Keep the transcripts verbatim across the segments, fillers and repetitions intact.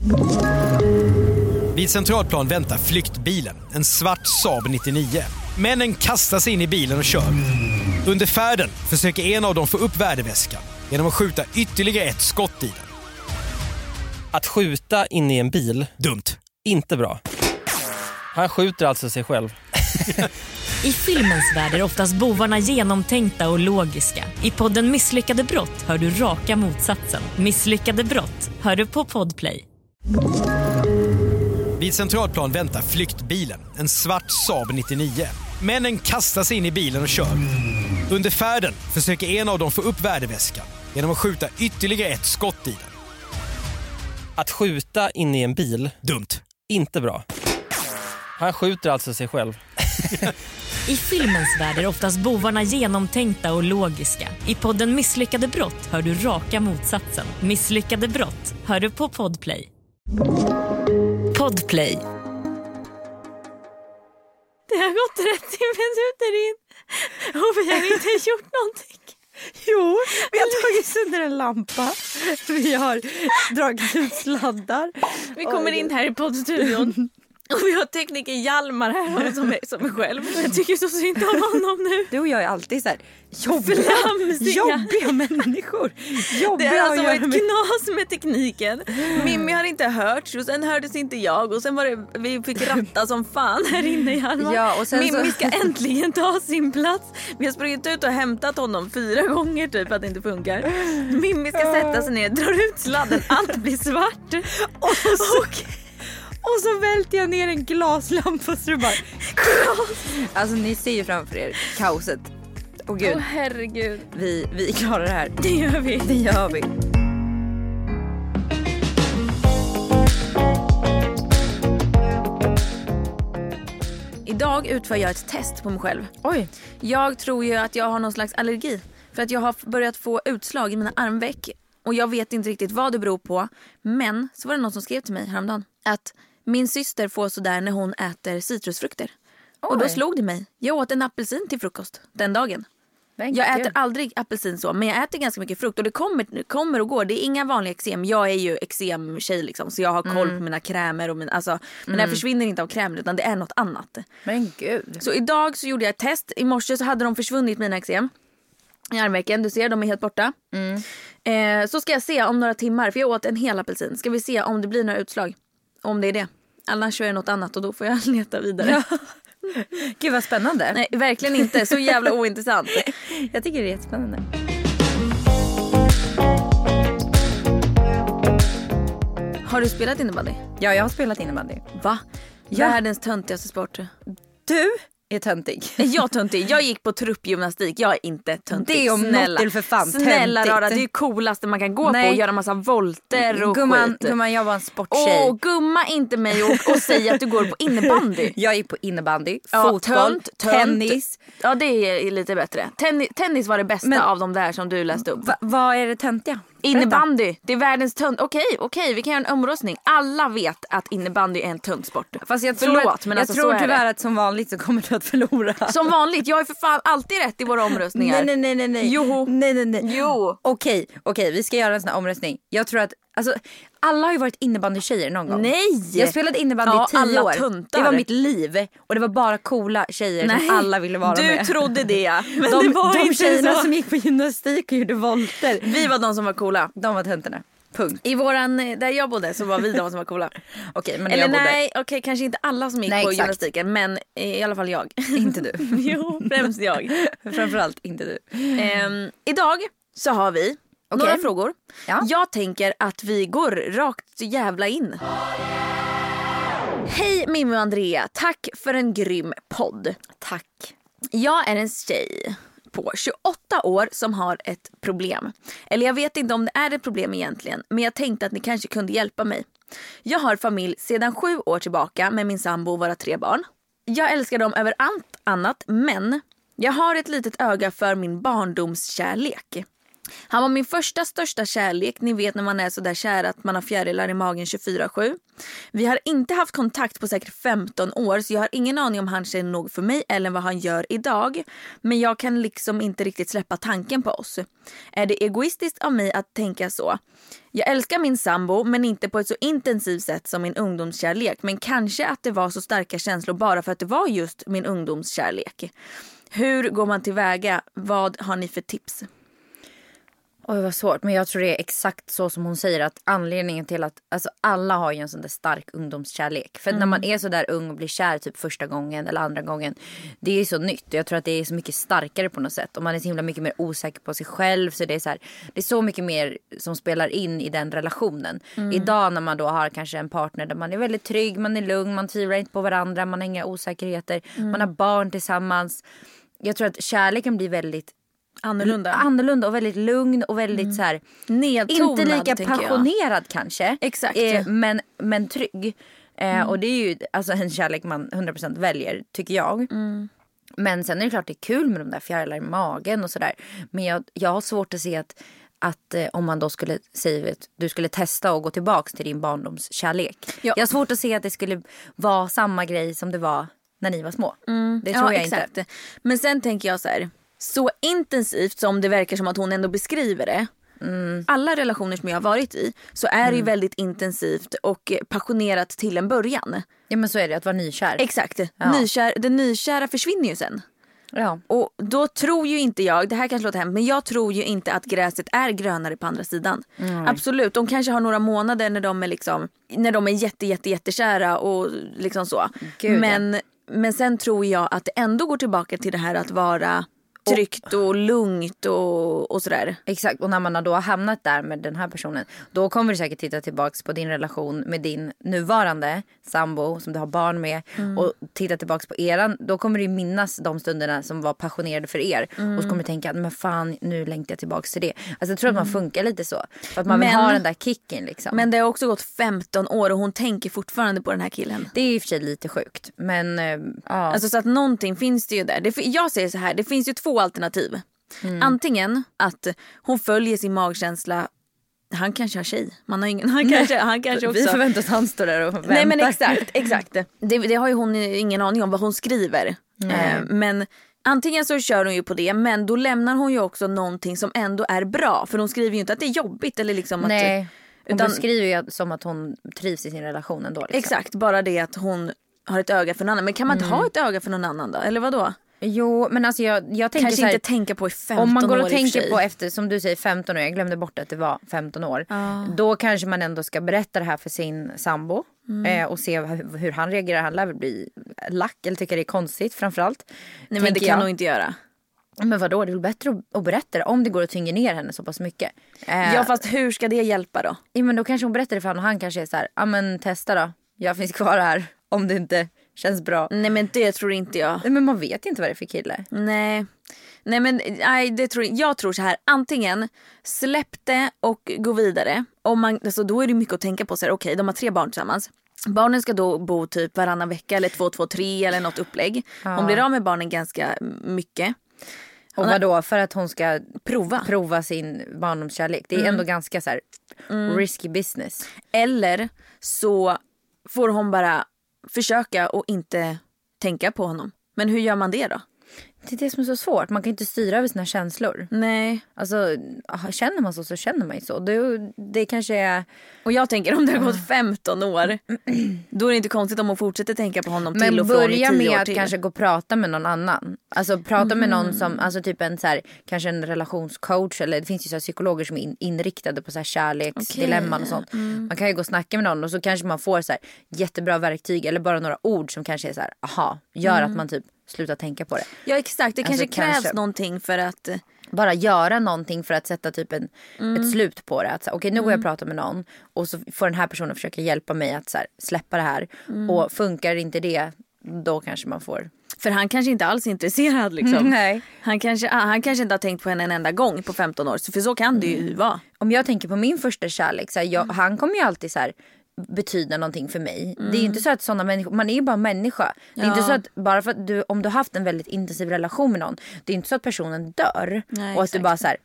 Vid Centralplan väntar flyktbilen, en svart Saab nittionio. Männen kastar sig in i bilen och kör. Under färden försöker en av dem få upp värdeväskan genom att skjuta ytterligare ett skott i den. Att skjuta in i en bil, dumt. Inte bra. Han skjuter alltså sig själv. I filmens värld är oftast bovarna genomtänkta och logiska. I podden Misslyckade brott hör du raka motsatsen. Misslyckade brott hör du på Podplay. Vid Centralplan väntar flyktbilen, en svart Saab nittionio. Männen kastar sig in i bilen och kör. Under färden försöker en av dem få upp värdeväskan genom att skjuta ytterligare ett skott i den. Att skjuta in i en bil, dumt. Inte bra. Han skjuter alltså sig själv. I filmens värld är oftast bovarna genomtänkta och logiska. I podden Misslyckade brott hör du raka motsatsen. Misslyckade brott hör du på Podplay. Podplay. Det har gått trettio minuter in och vi har inte gjort någonting. Jo, vi har tagit sönder en lampa. Vi har dragit ut sladdar. Vi kommer in här i poddstudion. Och vi har tekniker Hjalmar här som är, som är själv. Jag tycker så synd om honom nu. Du och jag är alltid så här jobbiga, jobbiga människor. Jobbiga det har alltså varit med... knas med tekniken. Mimmi har inte hört och sen hördes inte jag. Och sen var det, vi fick ratta som fan här inne i Hjalmar. Ja, och sen Mimmi så... ska äntligen ta sin plats. Vi har sprungit ut och hämtat honom fyra gånger typ att det inte funkar. Mimmi ska sätta sig ner, drar ut sladden, allt blir svart. Och så... och... Och så välter jag ner en glaslampa så det bara... Alltså ni ser ju framför er kaoset. Åh gud. Åh herregud. Vi, vi klarar det här. Det gör vi. Det gör vi. Idag utför jag ett test på mig själv. Oj. Jag tror ju att jag har någon slags allergi. För att jag har börjat få utslag i mina armveck. Och jag vet inte riktigt vad det beror på. Men så var det någon som skrev till mig häromdagen att min syster får sådär när hon äter citrusfrukter. Oj. Och då slog det mig. Jag åt en apelsin till frukost den dagen. Men jag äter aldrig apelsin så, men jag äter ganska mycket frukt. Och det kommer, kommer och går. Det är inga vanliga eksem. Jag är ju eksemtjej liksom. Så jag har koll mm. på mina krämer. Och min, alltså, men mm. jag försvinner inte av krämer utan det är något annat. Men gud. Så idag så gjorde jag ett test. I morse så hade de försvunnit mina eksem. I armvecken, du ser, de är helt borta. Mm. Eh, så ska jag se om några timmar. För jag åt en hel apelsin. Ska vi se om det blir några utslag. Om det är det. Annars är det något annat och då får jag leta vidare. Ja. Gud vad spännande. Nej, verkligen inte. Så jävla ointressant. Jag tycker det är jättespännande. Har du spelat innebandy? Ja, jag har spelat innebandy. Va? Ja. Världens töntigaste sport. Du är töntig. Jag töntig. Jag gick på truppgymnastik. Jag är inte töntig. Det är om snälla. något till för fan. Snälla töntigt. rara, det är ju coolaste man kan gå Nej. på och göra massa volter och gumman, skit. Gumman, jag var en sporttjej. Åh, gumma inte mig och, och säg att du går på innebandy. Jag gick på innebandy, ja, fotboll, tönt, tönt. tennis. Ja, det är lite bättre. Tennis, tennis var det bästa Men, av de där som du läste upp. Va, vad är det töntiga? Innebandy, det är världens tönt. Okej, okej, vi kan göra en omröstning. Alla vet att innebandy är en töntsport. Fast jag Förlåt, tror, att, men jag alltså, tror så tyvärr är det. Att som vanligt så kommer du att förlora. Som vanligt, jag är för fan alltid rätt i våra omröstningar. Nej, nej, nej, nej. Jo. Nej, nej, nej. Jo. Okej, okej, vi ska göra en sån här omröstning. Jag tror att, alltså, alla har ju varit innebandykjejer någon gång. Nej! Jag spelade innebandy i ja, tio alla år. Tuntar. Det var mitt liv. Och det var bara coola tjejer nej. som alla ville vara du med. Du trodde det, men de, det var de inte tjejerna så. som gick på gymnastik och gjorde volter. Vi var de som var coola. De var töntarna. Punkt. I våran, där jag bodde så var vi de som var coola. Okej, men Eller jag bodde... nej, okej, kanske inte alla som gick nej, på exakt. gymnastiken, men i alla fall jag. Inte du. Jo, främst jag. Framförallt inte du. Um, idag så har vi okay. några frågor. Ja. Jag tänker att vi går rakt jävla in. Hej Mimmi och Andrea, tack för en grym podd. Tack. Jag är en tjej på tjugoåtta år som har ett problem. Eller jag vet inte om det är ett problem egentligen, men jag tänkte att ni kanske kunde hjälpa mig. Jag har familj sedan sju år tillbaka med min sambo och våra tre barn. Jag älskar dem över allt annat, men jag har ett litet öga för min barndomskärlek. Han var min första största kärlek. Ni vet när man är så där kär att man har fjärilar i magen tjugofyra sju. Vi har inte haft kontakt på säkert femton år, så jag har ingen aning om han känner nog för mig eller vad han gör idag. Men jag kan liksom inte riktigt släppa tanken på oss. Är det egoistiskt av mig att tänka så? Jag älskar min sambo, men inte på ett så intensivt sätt som min ungdomskärlek. Men kanske att det var så starka känslor bara för att det var just min ungdomskärlek. Hur går man tillväga? Vad har ni för tips? Oj, vad svårt. Men jag tror det är exakt så som hon säger, att anledningen till att alltså, alla har ju en sån där stark ungdomskärlek. För mm. när man är så där ung och blir kär typ första gången eller andra gången, det är så nytt. Jag tror att det är så mycket starkare på något sätt. Och man är så himla mycket mer osäker på sig själv. Så det är så här, det är så mycket mer som spelar in i den relationen. Mm. Idag när man då har kanske en partner där man är väldigt trygg, man är lugn, man tvivlar inte på varandra, man har inga osäkerheter, mm. man har barn tillsammans. Jag tror att kärleken blir väldigt Annorlunda. Annorlunda och väldigt lugn och väldigt mm. så här nedtonad, inte lika passionerad kanske. Exakt. Eh, men, men trygg. Eh, Mm. Och det är ju alltså en kärlek man hundra procent väljer, tycker jag. Mm. Men sen är det klart det är kul med de där fjärilar i magen och sådär. Men jag, jag har svårt att se att, att eh, om man då skulle säga att du skulle testa och gå tillbaks till din barndomskärlek. Ja. Jag har svårt att se att det skulle vara samma grej som det var när ni var små. Mm. Det tror ja, jag exakt. inte. Men sen tänker jag så här, så intensivt som det verkar som att hon ändå beskriver det. Mm. Alla relationer som jag har varit i så är mm. det ju väldigt intensivt och passionerat till en början. Ja, men så är det, att vara nykär. Exakt. Ja. Nykär, den nykära försvinner ju sen. Ja. Och då tror ju inte jag, det här kanske låter hemskt, men jag tror ju inte att gräset är grönare på andra sidan. Mm. Absolut, de kanske har några månader när de är liksom, när de är jätte jätte jättekära och liksom så. Gud, men, ja. men sen tror jag att det ändå går tillbaka till det här att vara tryggt och lugnt och, och sådär. Exakt, och när man då har hamnat där med den här personen, då kommer du säkert titta tillbaks på din relation med din nuvarande sambo som du har barn med mm. och titta tillbaks på eran. Då kommer du minnas de stunderna som var passionerade för er mm. och så kommer du tänka, men fan, nu längtar jag tillbaks till det. Alltså jag tror att man funkar lite så, för att man vill men, ha den där kicken liksom. Men det har också gått femton år och hon tänker fortfarande på den här killen. Det är i och för sig lite sjukt, men äh, ja. Alltså så att någonting finns det ju där. Det, jag säger så här, det finns ju två alternativ. Mm. Antingen att hon följer sin magkänsla. Han kanske har tjej. Man har ingen, han kanske, han kanske också. Vi förväntar oss att han står där och väntar. Nej men exakt, exakt. Det, det har ju hon ingen aning om vad hon skriver. Eh, men antingen så kör hon ju på det, men då lämnar hon ju också någonting som ändå är bra. För hon skriver ju inte att det är jobbigt eller liksom att... Nej, hon utan, beskriver ju som att hon trivs i sin relation ändå. Liksom. Exakt, bara det att hon har ett öga för någon annan. Men kan man inte mm. ha ett öga för någon annan då? Eller vad då? Jo, men alltså jag, jag tänker kanske så här, inte tänka på i femton år. om man går och år tänker på efter, som du säger, femton år, jag glömde bort att det var femton år. Ah. Då kanske man ändå ska berätta det här för sin sambo mm. eh, och se hur, hur han reagerar. Han lär väl bli lack eller tycker det är konstigt framförallt. Nej, men det kan jag nog inte göra. Men vadå, det är väl bättre att, att berätta det om det går att tynga ner henne så pass mycket. Eh, ja, fast hur ska det hjälpa då? Ja, men då kanske hon berättar det för honom och han kanske är så här, ja men testa då. Jag finns kvar här om det inte känns bra. Nej men det tror inte jag. Nej, men man vet inte vad det är för kille. Nej. Nej men nej, det tror jag. Jag tror så här, antingen släpp det och gå vidare. Om man, alltså, då är det mycket att tänka på så här, okej, okay, de har tre barn tillsammans. Barnen ska då bo typ varannan vecka eller två, två, tre eller något upplägg. Ja. Hon blir av med barnen ganska mycket. Och vad då? För att hon ska prova prova sin barndomskärlek. Det är mm. ändå ganska så här mm. risky business. Eller så får hon bara försöka och inte tänka på honom. Men hur gör man det då? Det är det som är så svårt. Man kan inte styra över sina känslor. Nej. Alltså, känner man så så känner man ju så. Det, det kanske är... Och jag tänker, om det har gått femton år, då är det inte konstigt om hon fortsätter tänka på honom till och från i tio år till. Men börja med att kanske gå och prata med någon annan. Alltså prata mm. med någon som, alltså typ en så här, kanske en relationscoach. Eller det finns ju så här psykologer som är in, inriktade på så här kärleksdilemman och sånt. Mm. Man kan ju gå och snacka med någon och så kanske man får så här jättebra verktyg. Eller bara några ord som kanske är så här, aha, gör mm. att man typ sluta tänka på det. Ja exakt, det kanske alltså, krävs kanske någonting för att bara göra någonting för att sätta typ en, mm. ett slut på det. Att okej, okay, nu går jag och pratar med någon och så får den här personen försöka hjälpa mig att så här, släppa det här. Mm. Och funkar inte det, då kanske man får... För han kanske inte alls är intresserad liksom. Nej. Han kanske, han kanske inte har tänkt på henne en enda gång på femton år. För så kan det ju mm. vara. Om jag tänker på min första kärlek, så här, jag, mm. han kommer ju alltid så här betyda någonting för mig. Mm. Det är ju inte så att sådana människor, man är ju bara människa. Det är ja. inte så att bara för att du, om du har haft en väldigt intensiv relation med någon, det är inte så att personen dör. Nej, och att exakt. du bara så här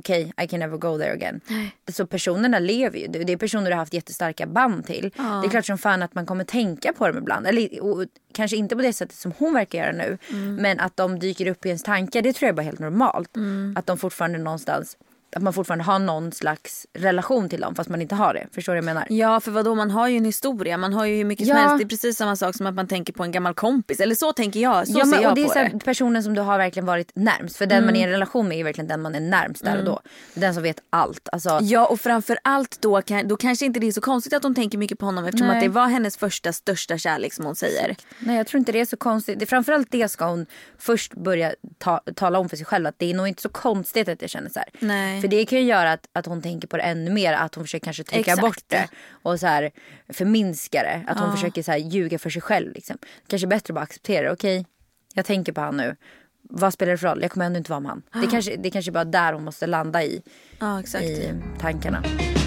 okej, okay, I can never go there again. Så personerna lever ju. Det är personer du har haft jättestarka band till. Ja. Det är klart som fan att man kommer tänka på dem ibland. Eller och, kanske inte på det sättet som hon verkar göra nu. Mm. Men att de dyker upp i ens tankar, det tror jag är bara helt normalt. Mm. Att de fortfarande någonstans... Att man fortfarande har någon slags relation till dem fast man inte har det. Förstår du vad jag menar? Ja, för vadå, man har ju en historia. Man har ju hur mycket ja. som helst. Det är precis samma sak som att man tänker på en gammal kompis. Eller så tänker jag. Så ja, men, ser jag och det är på så här, det. Personen som du har verkligen varit närmst. För den mm. man är i en relation med är verkligen den man är närmst där mm. och då. Den som vet allt. Alltså... Ja, och framför allt då, kan, då kanske inte det är så konstigt att hon tänker mycket på honom. Eftersom Nej. att det var hennes första, största kärlek som hon säger. Nej, jag tror inte det är så konstigt. Det, framförallt det ska hon först börja ta, tala om för sig själv. Att det är nog inte så konstigt att jag känner så här. Nej. För det kan ju göra att att hon tänker på det ännu mer, att hon försöker kanske trycka Exakt. bort det och så här förminska det, att hon ja. försöker så här ljuga för sig själv liksom. Kanske bättre bara acceptera det. Okej, jag tänker på han nu. Vad spelar det för roll? Jag kommer ändå inte vara med han. Det kanske det kanske bara där hon måste landa i. Ja, exakt. I tankarna.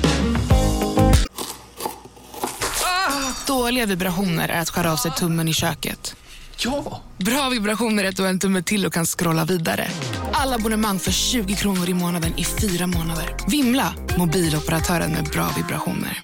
Dåliga vibrationer är att skära av sig tummen i köket. Ja! Bra vibrationer är att du har en tumme till och kan scrolla vidare. Alla abonnemang för tjugo kronor i månaden i fyra månader. Vimla, mobiloperatören med bra vibrationer.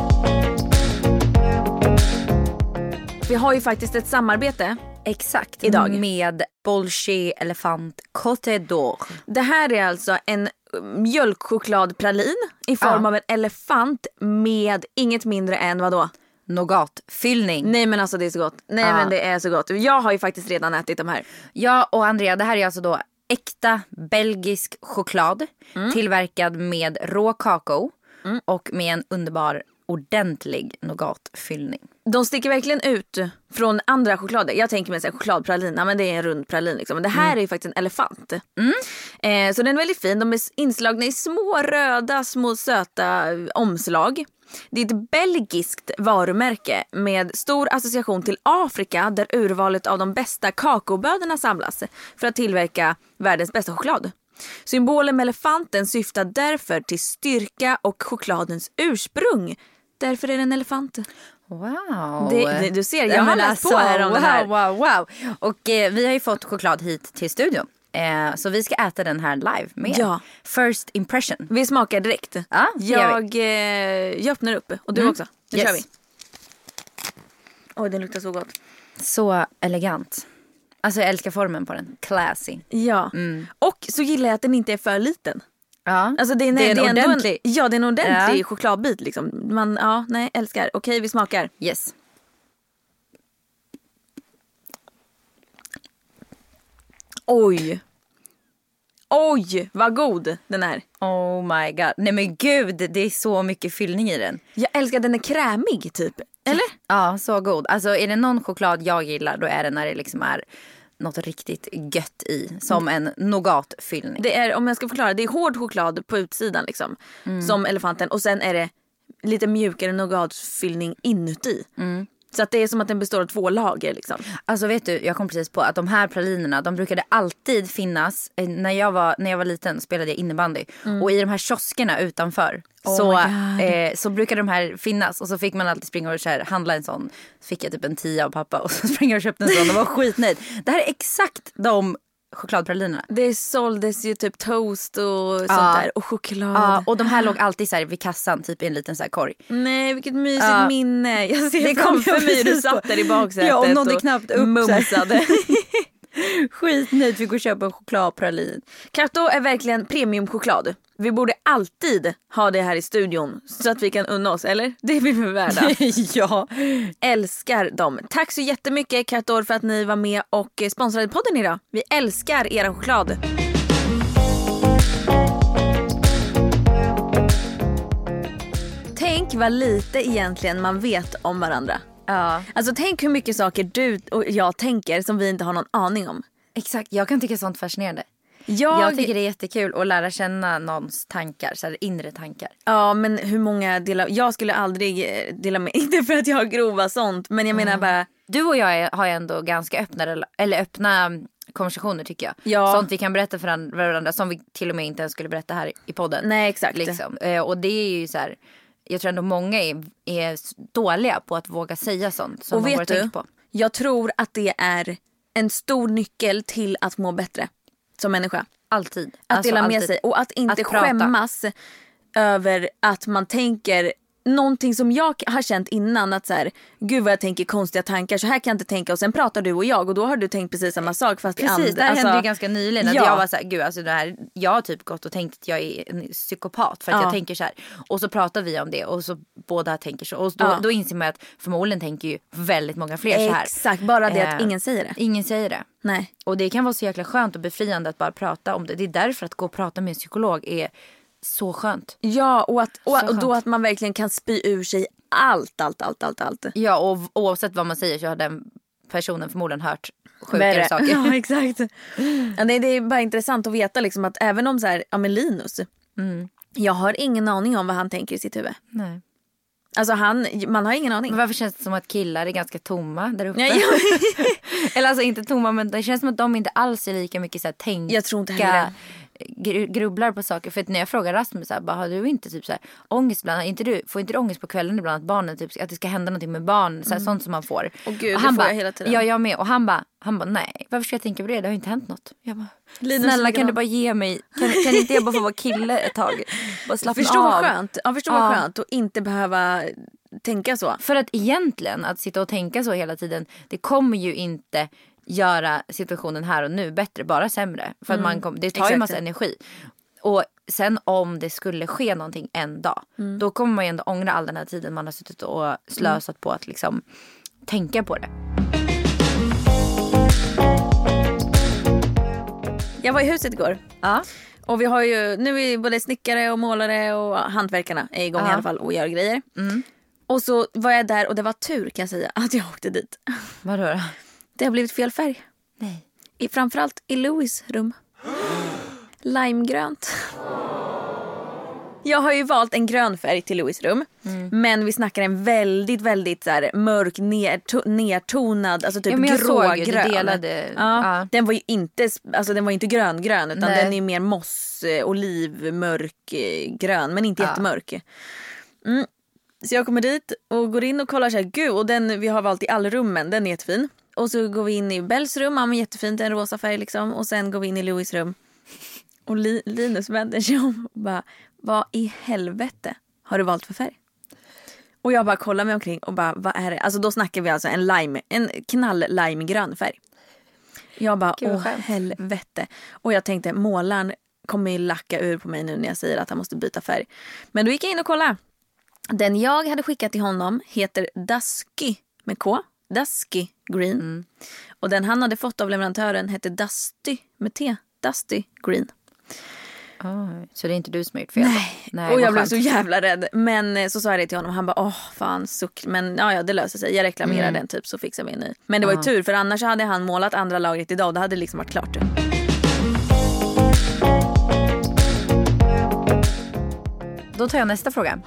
Vi har ju faktiskt ett samarbete. Exakt, idag med Bolché Elefant Côte d'Or. Det här är alltså en mjölkchokladpralin i form ja. av en elefant med inget mindre än vad då? Nougatfyllning. Nej men alltså det är så gott. Nej ja. men det är så gott. Jag har ju faktiskt redan ätit de här. Ja, och Andrea, det här är alltså då äkta belgisk choklad mm. tillverkad med rå kakao mm. och med en underbar ordentlig nougatfyllning. De sticker verkligen ut från andra choklader. Jag tänker mig en chokladpralin, ja, men det är en rund pralin liksom. Men det här mm. är ju faktiskt en elefant. Mm. Eh, så den är väldigt fin. De är inslagna i små röda, små söta omslag. Det är ett belgiskt varumärke med stor association till Afrika, där urvalet av de bästa kakaobönorna samlas för att tillverka världens bästa choklad. Symbolen med elefanten syftar därför till styrka och chokladens ursprung. Därför är det en elefant. Wow. Det, det, du ser, jag har läst alltså, på här om wow, det här. Wow, wow. Och eh, vi har ju fått choklad hit till studion. Eh, så vi ska äta den här live med ja. First impression. Vi smakar direkt. Ja, jag, eh, jag öppnar upp. Och du mm. också. Nu yes. kör vi. Oj, den luktar så gott. Så elegant. Alltså jag älskar formen på den. Classy. Ja. Mm. Och så gillar jag att den inte är för liten. Ja. Alltså det är, det är en det är ordentlig. En, ja, det är en ordentlig ja. chokladbit liksom. Man, ja, nej, älskar. Okej, vi smakar. Yes. Oj. Oj, vad god den är. Oh my god. Nej men gud, det är så mycket fyllning i den. Jag älskar att den är krämig typ. Eller? Ja, så god. Alltså är det någon choklad jag gillar, då är det när det liksom är något riktigt gött i. Som mm. en nougatfyllning. Det är, om jag ska förklara, det är hård choklad på utsidan liksom. Mm. Som elefanten. Och sen är det lite mjukare nougatfyllning inuti. Mm. Så att det är som att den består av två lager liksom. Alltså vet du, jag kom precis på att de här pralinerna, de brukade alltid finnas. När jag var, när jag var liten spelade jag innebandy. Mm. Och i de här kioskerna utanför oh så, eh, så brukade de här finnas. Och så fick man alltid springa och så här, handla en sån. Så fick jag typ en tia av pappa och så sprang jag och köpte en sån. Det var skitnöjd. Det här är exakt de chokladpralinerna. Det såldes ju typ toast och sånt ja. där. Och choklad. Ja, och de här låg alltid så här vid kassan, typ i en liten så här korg. Nej, vilket mysigt ja. minne. Jag ser det framför mig du satt där i baksätet. Ja, och nådde knappt upp. Mumsade. Skitnöjd, fick gå köpa en chokladpralin. Carto är verkligen premiumchoklad. Vi borde alltid ha det här i studion så att vi kan unna oss, eller? Det vill vi värda. Ja. Älskar dem. Tack så jättemycket Carto för att ni var med och sponsrade podden idag. Vi älskar era choklad. Tänk vad lite egentligen man vet om varandra. Ja. Alltså tänk hur mycket saker du och jag tänker som vi inte har någon aning om. Exakt, jag kan tycka sånt fascinerande. Jag... jag tycker det är jättekul att lära känna någons tankar, så här inre tankar. Ja, men hur många delar... Jag skulle aldrig dela med, inte för att jag har grova sånt, men jag menar mm. bara... Du och jag är, har ju ändå ganska öppna, eller öppna konversationer tycker jag. Ja. Sånt vi kan berätta för varandra som vi till och med inte ens skulle berätta här i podden. Nej, exakt. Liksom. Och det är ju så här... Jag tror ändå många är, är dåliga på att våga säga sånt som och man vet bara du, tänker på. Jag tror att det är en stor nyckel till att må bättre som människa. Alltid. Att Alltså, dela med alltid. sig. Och att inte Att prata. skämmas över att man tänker någonting som jag har känt innan, att så här, gud vad jag tänker konstiga tankar, så här kan jag inte tänka, och sen pratar du och jag och då har du tänkt precis samma sak fast Precis, i andra. det här alltså, hände ju ganska nyligen att ja. jag var så här, gud alltså det här, jag har typ gått och tänkt att jag är en psykopat för att Ja. jag tänker så här, och så pratar vi om det och så båda tänker så, och då, Ja. då inser man att förmodligen tänker ju väldigt många fler så här. Exakt, bara det att Eh, ingen säger det. Ingen säger det. Nej. Och det kan vara så jäkla skönt och befriande att bara prata om det. Det är därför att gå och prata med en psykolog är så skönt. Ja, och, att, och, Så och då skönt. att man verkligen kan spy ur sig allt, allt, allt, allt, allt. Ja, och oavsett vad man säger så har den personen förmodligen hört sjukare Värre. saker. Ja, exakt. Ja, det, det är bara intressant att veta liksom att även om så här, ja men Linus, Mm. jag har ingen aning om vad han tänker i sitt huvud. Nej. Alltså han, man har ingen aning. Men varför känns det som att killar är ganska tomma där uppe? Ja, jag, Eller alltså inte tomma, men det känns som att de inte alls är lika mycket så här, tänka. Jag tror inte heller det. gr- grubblar på saker. För att när jag frågar Rasmus så här, bara, har du inte typ så här, ångest ibland? Inte du, får inte du ångest på kvällen ibland att barnen typ, att det ska hända någonting med barn, så här, sånt som man får. Åh gud, och det han får bara, jag hela tiden. Ja, jag med. Och han bara, han bara, nej, varför ska jag tänka på det? Det har ju inte hänt något. Jag bara, Linus snälla lägger kan du av. bara ge mig, kan, kan inte jag bara få vara kille ett tag? Bara slappna Förstå av. vad skönt. Ja, förstå vad Ja. skönt att inte behöva tänka så. För att egentligen att sitta och tänka så hela tiden, det kommer ju inte göra situationen här och nu bättre, bara sämre. För att man kom, det tar ju Exakt. massa energi. Och sen om det skulle ske någonting en dag, då kommer man ju ändå ångra all den här tiden man har suttit och slösat på att liksom tänka på det. Jag var i huset igår. Ja. Och vi har ju, nu är både snickare och målare och hantverkarna är igång Ja. i alla fall och gör grejer. Mm. Och så var jag där och det var tur kan jag säga att jag åkte dit. Vadå då? Det har blivit fel färg. Nej. I, framförallt i Louis rum. Limegrönt. Jag har ju valt en grön färg till Louis rum. Mm. Men vi snackar en väldigt, väldigt så här, mörk, nerto- nertonad, alltså typ Ja, men jag såg ju, du grågrön. delade- Ja, ja. Den var ju inte, alltså den var inte grön-grön utan Nej. den är mer moss, eh, oliv, mörk, eh, grön men inte Ja. jättemörk. Mm. Så jag kommer dit och går in och kollar så här, gud, och den vi har valt i allrummen, den är jättefin. Och så går vi in i Bells rum, ja men jättefint, en rosa färg liksom. Och sen går vi in i Louis rum. Och Li- Linus vänder sig om och bara, vad i helvete har du valt för färg? Och jag bara kollar mig omkring och bara, vad är det? Alltså då snackar vi alltså en lime, en knall limegrön färg. Jag bara, Gud, vad åh skönt. helvete. Och jag tänkte, målaren kommer ju lacka ur på mig nu när jag säger att han måste byta färg. Men då gick jag in och kollade. Den jag hade skickat till honom heter Dusky med K. Dusky Green. Mm. Och den han hade fått av leverantören hette Dusty med T. Dusty Green. Oh, så det är inte du som har gjort fel? Nej, Nej och jag vad blev skönt. så jävla rädd. Men eh, så sa jag det till honom. Han bara, åh fan suck. Men ja, ja det löser sig. Jag reklamerar Mm. den typ så fixar vi en ny. Men det var ju Ja. tur för annars hade han målat andra lagret idag och det hade liksom varit klart. Då tar jag nästa fråga.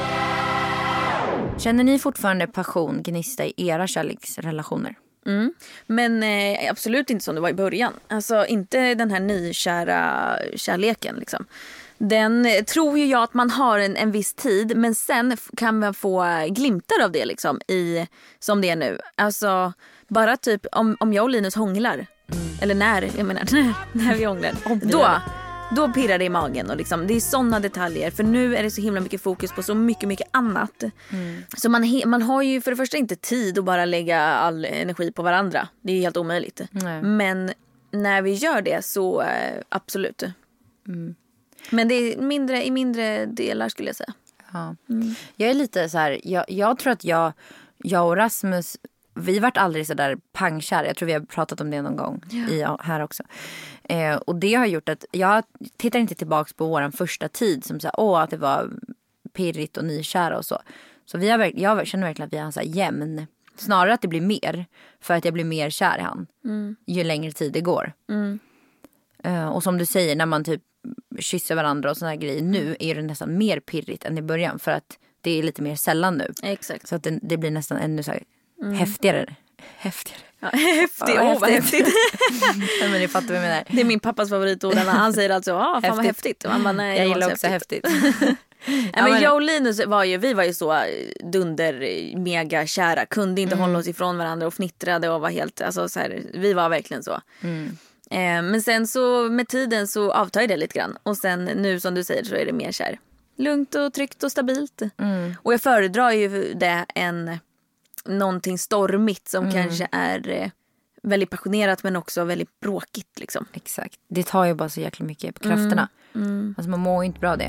Känner ni fortfarande passion, gnista i era kärleksrelationer? Mm. Men eh, absolut inte som det var i början. Alltså inte den här nykära kärleken liksom. Den eh, tror ju jag att man har en, en viss tid. Men sen f- kan man få glimtar av det liksom i, som det är nu. Alltså bara typ om, om jag och Linus hånglar. Mm. Eller när, jag menar när, när vi hånglar. Då, då pirrar det i magen och liksom, det är såna detaljer. För nu är det så himla mycket fokus på så mycket, mycket annat. Mm. Så man, he, man har ju för det första inte tid att bara lägga all energi på varandra. Det är ju helt omöjligt. Nej. Men när vi gör det så eh, absolut. Mm. Men det är mindre, i mindre delar skulle jag säga. Ja. Mm. Jag är lite så här, jag, jag tror att jag, jag och Rasmus, vi vart aldrig så där pangkär. Jag tror vi har pratat om det någon gång ja. i, här också. Eh, och det har gjort att jag tittar inte tillbaka på våran första tid som så här, åh att det var pirrigt och nykära och så. Så vi har, jag känner verkligen att vi har så här jämn. Snarare att det blir mer. För att jag blir mer kär i han. Mm. Ju längre tid det går. Mm. Eh, och som du säger, när man typ kysser varandra och såna här grejer. Nu är det nästan mer pirrigt än i början. För att det är lite mer sällan nu. Exakt. Så att det, det blir nästan ännu så här mm. häftigare. Häftigare. Ja, häftigt. Åh, oh, vad häftigt. Ja, men ni fattar vad jag menar. Det är min pappas favoritord. Han säger alltså, ja, fan vad häftigt. Och man bara, nej, jag gillar också häftigt. häftigt. Ja, men jag och Linus var ju, vi var ju så dunder mega kära. Kunde inte mm. hålla oss ifrån varandra och fnittrade och var helt, alltså så här, vi var verkligen så. Mm. Eh, men sen så med tiden så avtar det lite grann. Och sen nu som du säger så är det mer så här lugnt och tryggt och stabilt. Mm. Och jag föredrar ju det än någonting stormigt som mm. kanske är eh, väldigt passionerat men också väldigt bråkigt liksom. Exakt. Det tar ju bara så jäkla mycket på krafterna. Mm. Mm. Alltså man mår ju inte bra av det.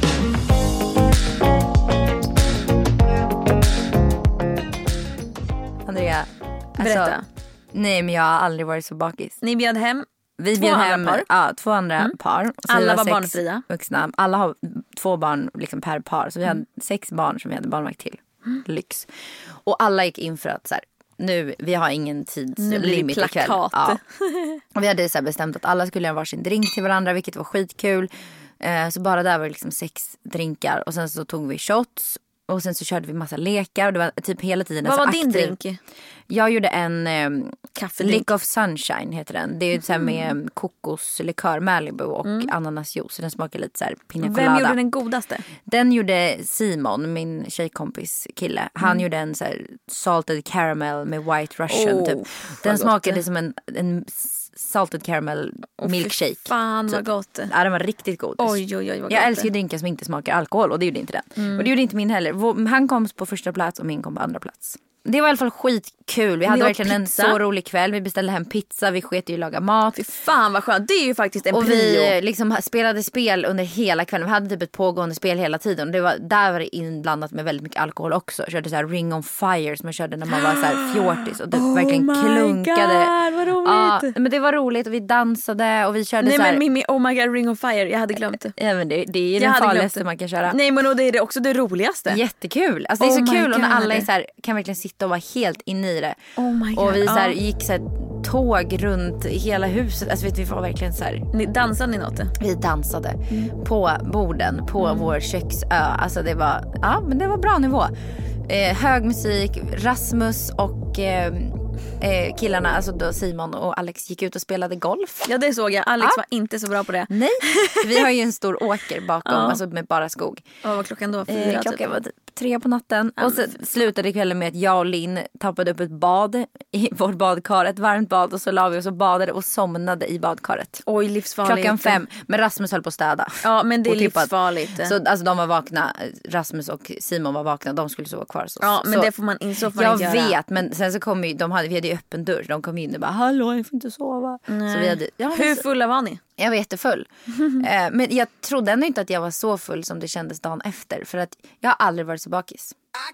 Andrea, alltså, berätta. Nej, men jag har aldrig varit så bakis. Ni bjöd hem Vi två bjöd andra hem par. Ja, två andra mm. par. Så alla var, var barnfria. Vuxna. Alla har två barn liksom per par. Så vi mm. hade sex barn som vi hade barnvakt till. Mm. Lyx. Och alla gick in för att så här, nu, vi har ingen tidslimit ikväll. Ja. Och vi hade så här bestämt att alla skulle göra varsin drink till varandra, vilket var skitkul. Eh, så bara där var det liksom sex drinkar. Och sen så tog vi shots. Och sen så körde vi massa lekar. Och det var typ hela tiden. Vad var aktiv. din drink? Jag gjorde en eh, Kaffedrink. Lick of Sunshine heter den. Det är ju så här med kokoslikör, Malibu och mm. ananasjuice. Så den smakar lite så här pina colada. Vem gjorde den godaste? Den gjorde Simon, min tjejkompis kille. Han mm. gjorde en så här salted caramel med white russian oh, typ. Den smakade gott. Som en, en salted caramel milkshake. Oh, fan vad typ. Gott. Ja, den var riktigt god. Oj, oj, oj, vad jag gott. älskar ju drinkar som inte smakar alkohol och det gjorde inte den. Mm. Och det gjorde inte min heller. Han kom på första plats och min kom på andra plats. Det var i alla fall skitkul. Vi hade verkligen pizza. En så rolig kväll. Vi beställde hem pizza. Vi sket ju laga mat. Fy fan vad skönt. Det är ju faktiskt en och prio. Vi liksom spelade spel under hela kvällen. Vi hade typ ett pågående spel hela tiden. Det var, där var det inblandat med väldigt mycket alkohol också. Jag körde så här Ring on Fire som jag körde när man var så här fjortis. Och det oh verkligen klunkade. God, vad roligt. Ja, men det var roligt och vi dansade och vi körde Nej, så här. Men Mimmi, oh my god, Ring on Fire. Jag hade glömt det. Ja, men det, det är jag det farligaste man kan köra. Nej, men och det är det också det roligaste. Jättekul. Alltså det är oh så kul God. Och när alla är så här, kan verkligen sitta och vara helt inne i det. Oh my God. Och vi så här, gick så här, tåg runt hela huset. Alltså vet vi var verkligen så här. Ni dansade ni något? Vi dansade mm. på borden på mm. vår köksö. Alltså det var ja, men det var bra nivå. Eh, hög musik, Rasmus och eh, eh, killarna, alltså då Simon och Alex gick ut och spelade golf. Ja, det såg jag. Alex ja. var inte så bra på det. Nej, vi har ju en stor åker bakom, ja. Alltså med bara skog. Och vad var klockan då? Fyra, eh, klockan typ. var typ tre på natten. Ja, och så slutade kvällen med att jag och Linn tappade upp ett bad i vårt badkar, ett varmt bad, och så la vi oss och badade och somnade i badkaret. Oj, livsfarligt. Klockan fem, men Rasmus höll på att städa. Ja, men det är tippad. livsfarligt. Så alltså de var vakna, Rasmus och Simon var vakna, de skulle sova kvar. Så, ja, men så, det får man inte, så får man jag inte göra. Jag vet, men sen så kom ju, de hade, vi hade ju öppen dörr, de kom in och bara, hallå, jag får inte sova. Nej. Så vi hade, ja, hur fulla var ni? Jag var jättefull. eh, men jag trodde ändå inte att jag var så full som det kändes dagen efter. För att jag har aldrig varit så bakis.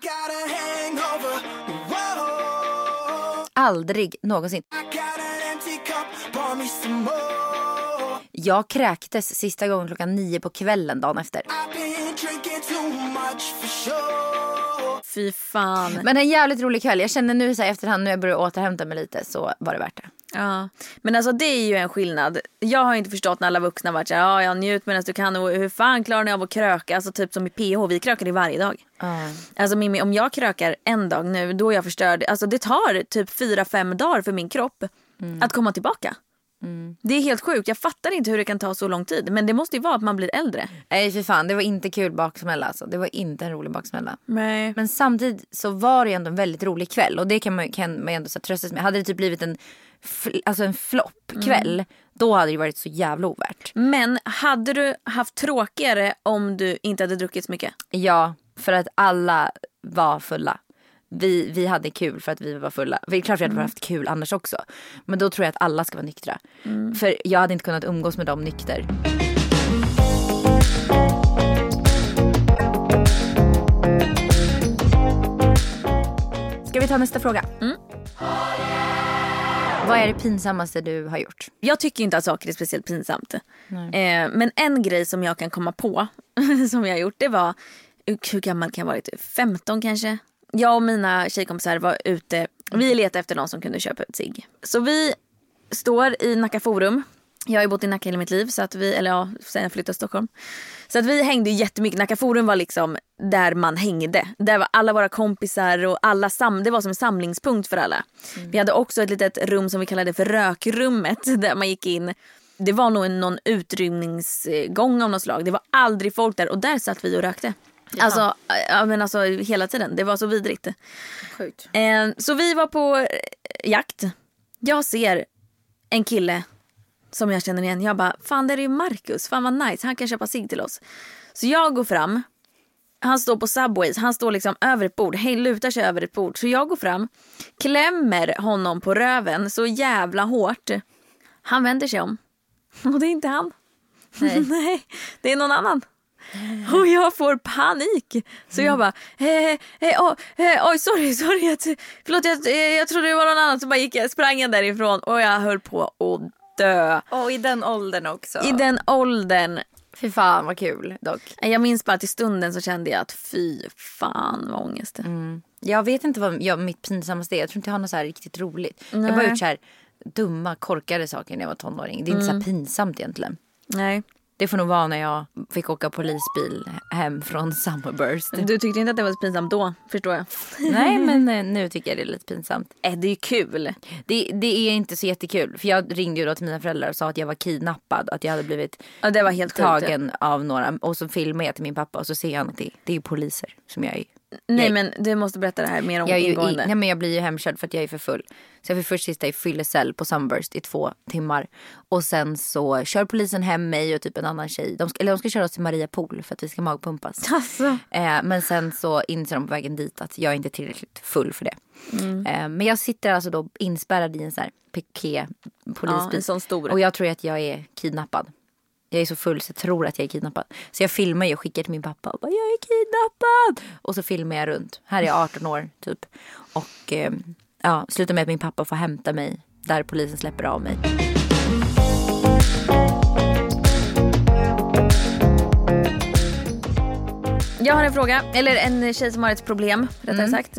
Aldrig någonsin. Jag kräktes sista gången klockan nio på kvällen dagen efter. Fy fan. Men en jävligt rolig kväll. Jag känner nu så här, efterhand när jag börjar återhämta mig lite, så var det värt det. Ja, men alltså det är ju en skillnad. Jag har inte förstått när alla vuxna varit såhär, ja, jag njut medan du kan, och hur fan klarar ni av att kröka? Alltså typ som i P H, vi krökar det varje dag. Mm. Alltså Mimmi, om jag krökar en dag nu, då är jag förstörd. Alltså det tar typ fyra, fem dagar för min kropp mm. att komma tillbaka. Mm. Det är helt sjukt, jag fattar inte hur det kan ta så lång tid. Men det måste ju vara att man blir äldre. Nej för fan, det var inte kul baksmälla alltså. Det var inte en rolig baksmälla. Nej. Men samtidigt så var det ju ändå en väldigt rolig kväll. Och det kan man, kan man ändå så tröstas med. Hade det typ blivit en, alltså en floppkväll mm. då hade det varit så jävla ovärt. Men hade du haft tråkigare om du inte hade druckit så mycket? Ja, för att alla var fulla. Vi, vi hade kul för att vi var fulla. Det är klart vi hade mm. haft kul annars också. Men då tror jag att alla ska vara nyktra. Mm. För jag hade inte kunnat umgås med dem nykter. Ska vi ta nästa fråga? Mm. Vad är det pinsammaste du har gjort? Jag tycker inte att saker är speciellt pinsamt. Eh, men en grej som jag kan komma på som jag har gjort, det var, hur gammal kan jag vara? femton kanske? Jag och mina tjejkompisar var ute. Vi letade efter någon som kunde köpa ut sig. Så vi står i Nacka Forum. Jag har ju bott i Nacka hela mitt liv. Så att vi, eller ja, sen jag flyttade till Stockholm. Så att vi hängde jättemycket. Nacka Forum var liksom där man hängde. Där var alla våra kompisar och alla sam. Det var som en samlingspunkt för alla. Mm. Vi hade också ett litet rum som vi kallade för rökrummet. Där man gick in. Det var nog en, någon utrymningsgång av något slag. Det var aldrig folk där. Och där satt vi och rökte. Alltså, ja, men alltså hela tiden. Det var så vidrigt. Sjukt. Eh, så vi var på jakt. Jag ser en kille som jag känner igen. Jag bara, fan det är ju Marcus, fan vad nice, han kan köpa cigg till oss. Så jag går fram, han står på Subways, han står liksom över ett bord, hej lutar sig över ett bord. Så jag går fram, klämmer honom på röven så jävla hårt. Han vänder sig om. Och det är inte han. Nej, Nej det är någon annan. Och jag får panik. Så jag bara eh, eh, oh, eh, Oj sorry, sorry jag, Förlåt jag, eh, jag trodde det var någon annan. Så bara gick jag, sprang jag därifrån. Och jag höll på att dö. Och i den åldern också. I den åldern. Fy fan vad kul dock. Jag minns bara att i stunden så kände jag att fy fan vad ångest. mm. Jag vet inte vad jag, mitt pinsammaste är. Jag tror inte jag har något så här riktigt roligt. Nej. Jag har bara gjort så här dumma, korkade saker när jag var tonåring. Det är inte mm. så här pinsamt egentligen. Nej. Det får nog vara när jag fick åka polisbil hem från Summerburst. Du tyckte inte att det var pinsamt då, förstår jag. Nej, men nu tycker jag det är lite pinsamt. Äh, det är ju kul. Det, det är inte så jättekul. För jag ringde ju då till mina föräldrar och sa att jag var kidnappad. Att jag hade blivit ja, det var helt tagen sjukt. av några. Och så filmade jag till min pappa och så ser han att det, det är ju poliser som jag är. Nej jag, men du måste berätta det här mer om jag är ingående. I, nej men jag blir ju hemkörd för att jag är för full. Så jag får först sitta i fyllecell på Sunburst i två timmar. Och sen så kör polisen hem mig och typ en annan tjej. De ska, eller de ska köra oss till Maria Pool för att vi ska magpumpas. Alltså. Eh, men sen så inser de på vägen dit att jag inte är tillräckligt full för det. Mm. Eh, men jag sitter alltså då inspärrad i en så här piké polisbil. Ja, en sån stor. Och jag tror att jag är kidnappad. Jag är så full så jag tror att jag är kidnappad. Så jag filmar ju och skickar till min pappa och bara, jag är kidnappad. Och så filmar jag runt. Här är jag arton år typ. Och eh, ja, slutar med att min pappa får hämta mig där polisen släpper av mig. Jag har en fråga, eller en tjej som har ett problem, rättare mm. sagt.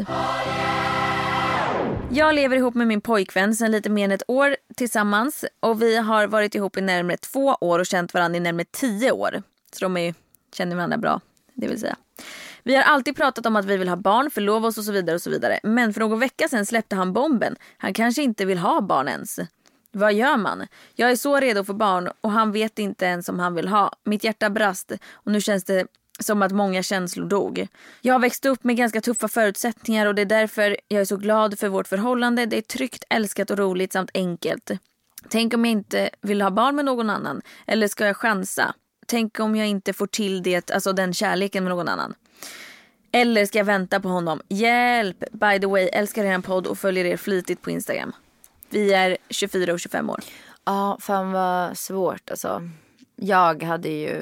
Jag lever ihop med min pojkvän sedan lite mer än ett år tillsammans. Och vi har varit ihop i närmare två år och känt varandra i närmare tio år. Så de är, känner varandra bra, det vill säga. Vi har alltid pratat om att vi vill ha barn, förlova oss och så vidare och så vidare. Men för någon vecka sedan släppte han bomben. Han kanske inte vill ha barn ens. Vad gör man? Jag är så redo för barn och han vet inte ens om han vill ha. Mitt hjärta brast och nu känns det som att många känslor dog. Jag har växt upp med ganska tuffa förutsättningar och det är därför jag är så glad för vårt förhållande. Det är tryggt, älskat och roligt samt enkelt. Tänk om jag inte vill ha barn med någon annan. Eller ska jag chansa? Tänk om jag inte får till det, alltså den kärleken med någon annan. Eller ska jag vänta på honom? Hjälp! By the way, älskar er podd och följer er flitigt på Instagram. Vi är tjugofyra och tjugofem år. Ja, fan vad svårt alltså. Jag hade ju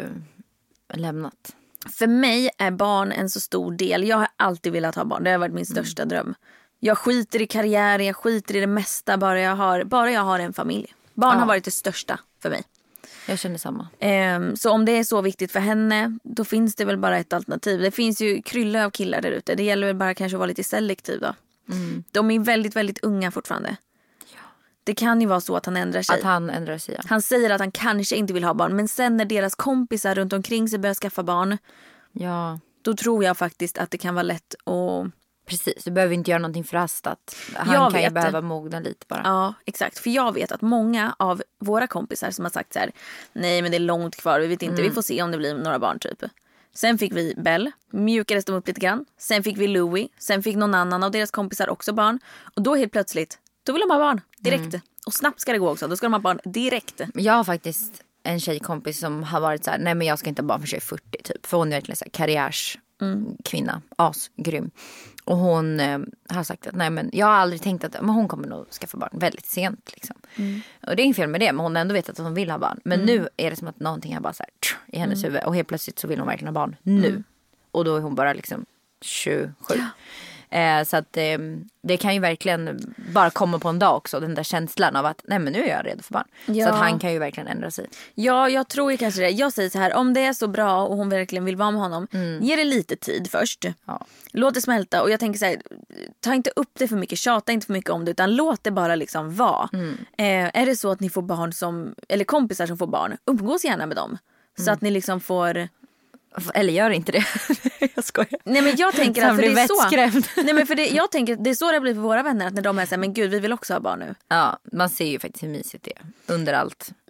lämnat. För mig är barn en så stor del. Jag har alltid velat ha barn. Det har varit min största mm. dröm. Jag skiter i karriär, jag skiter i det mesta. Bara jag har, bara jag har en familj. Barn ja. har varit det största för mig. Jag känner samma. Um, så om det är så viktigt för henne, då finns det väl bara ett alternativ. Det finns ju krylla av killar där ute. Det gäller väl bara kanske att vara lite selektiv då. Mm. De är väldigt, väldigt unga fortfarande. Ja. Det kan ju vara så att han ändrar sig. Att han ändrar sig, ja. Han säger att han kanske inte vill ha barn. Men sen när deras kompisar runt omkring sig börjar skaffa barn. Ja. Då tror jag faktiskt att det kan vara lätt att... Precis, du behöver inte göra någonting förhastat. Han jag kan ju vet. behöva mogna lite bara. Ja, exakt. För jag vet att många av våra kompisar som har sagt så här: nej men det är långt kvar, vi vet inte, mm. vi får se om det blir några barn typ. Sen fick vi Bell, mjukades de upp lite grann. Sen fick vi Louis, sen fick någon annan av deras kompisar också barn. Och då helt plötsligt, då vill de ha barn direkt. Mm. Och snabbt ska det gå också, då ska de ha barn direkt. Jag har faktiskt en tjejkompis som har varit så här: nej men jag ska inte ha barn för jag är fyrtio typ. För hon är verkligen så här karriärs mm. kvinna, asgrym. Och hon eh, har sagt att nej men jag har aldrig tänkt att men hon kommer nog skaffa barn väldigt sent liksom. Mm. Och det är inget fel med det, men hon har ändå vetat att hon vill ha barn. Men mm. nu är det som att någonting har bara så här tsch, i hennes mm. huvud. Och helt plötsligt så vill hon verkligen ha barn nu. Mm. Och då är hon bara liksom tjugosju. Ja. Eh, så att eh, det kan ju verkligen bara komma på en dag också. Den där känslan av att nej men nu är jag redo för barn. Ja. Så att han kan ju verkligen ändra sig. Ja, jag tror ju kanske det. Jag säger så här: om det är så bra och hon verkligen vill vara med honom, mm. ge det lite tid först. Ja. Låt det smälta. Och jag tänker så här: ta inte upp det för mycket, tjata inte för mycket om det, utan låt det bara liksom vara. Mm. eh, Är det så att ni får barn som, eller kompisar som får barn, umgås gärna med dem. Mm. Så att ni liksom får... Eller gör inte det. Jag skojar. Nej men jag tänker att för det är vettskrämd. så. Nej men för det, jag tänker det är så det blir för våra vänner, att när de är så här, men gud vi vill också ha barn nu. Ja, man ser ju faktiskt hur mysigt det är under allt.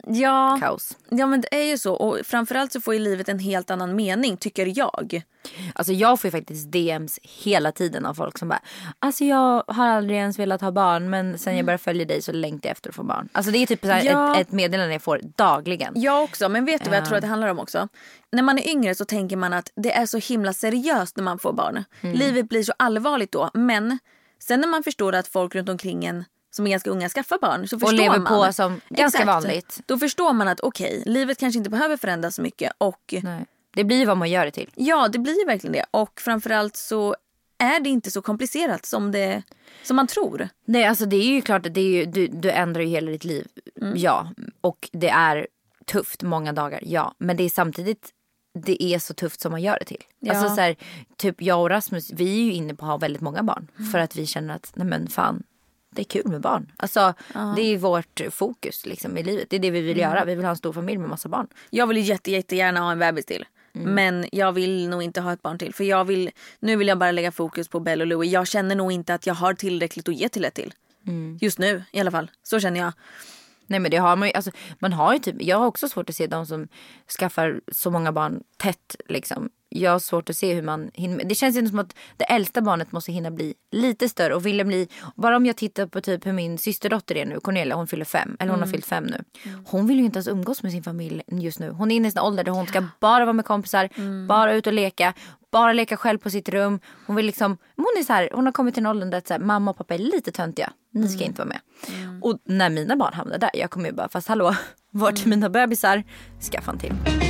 Ja, kaos. ja, men det är ju så. Och framförallt så får ju livet en helt annan mening, tycker jag. Alltså jag får ju faktiskt D M's hela tiden av folk som bara, alltså jag har aldrig ens velat ha barn, men sen jag började följa dig så längtar jag efter att få barn. Alltså det är typ så här Ja. ett, ett meddelande jag får dagligen. Jag också, men vet du vad jag tror att det handlar om också? När man är yngre så tänker man att det är så himla seriöst när man får barn. Mm. Livet blir så allvarligt då, men sen när man förstår att folk runt omkring en som är ganska unga skaffar barn så Och förstår lever man. på som ganska Exakt. vanligt. Då förstår man att okej, livet kanske inte behöver förändras så mycket och Nej. Det blir vad man gör det till. ja, det blir verkligen det. Och framförallt så är det inte så komplicerat som, det, som man tror. Nej, alltså det är ju klart att det är ju, du, du ändrar ju hela ditt liv. Mm. Ja, och det är tufft många dagar, ja. Men det är samtidigt, det är så tufft som man gör det till. Ja. Alltså så här, typ jag och Rasmus, vi är ju inne på att ha väldigt många barn. Mm. För att vi känner att, nej men fan, det är kul med barn. Alltså det är vårt fokus liksom i livet. Det är det vi vill göra. Vi vill ha en stor familj med massa barn. Jag vill ju jätte, jättegärna ha en bebis till. Mm. Men jag vill nog inte ha ett barn till. För jag vill, nu vill jag bara lägga fokus på Belle och Louie. Jag känner nog inte att jag har tillräckligt att ge till ett till. Mm. Just nu i alla fall. Så känner jag. Nej men det har man ju, alltså, man har ju typ, jag har också svårt att se de som skaffar så många barn tätt liksom. Jag har svårt att se hur man hinner. Det känns ju som att det äldsta barnet måste hinna bli lite större och vilja bli, bara om jag tittar på typ hur min systerdotter är nu, Cornelia, hon fyller fem, eller hon Mm. har fyllt fem nu. Hon vill ju inte ens umgås med sin familj just nu. Hon är inne i sin ålder där hon ska bara vara med kompisar, mm. bara ut och leka, bara leka själv på sitt rum. Hon vill liksom, hon är så här, hon har kommit till en ålder där så här, mamma och pappa är lite töntiga. Ni ska mm. inte vara med. Mm. Och när mina barn hamnar där, jag kommer ju bara, fast hallå, vart är mina bebisar? Skaffa en till.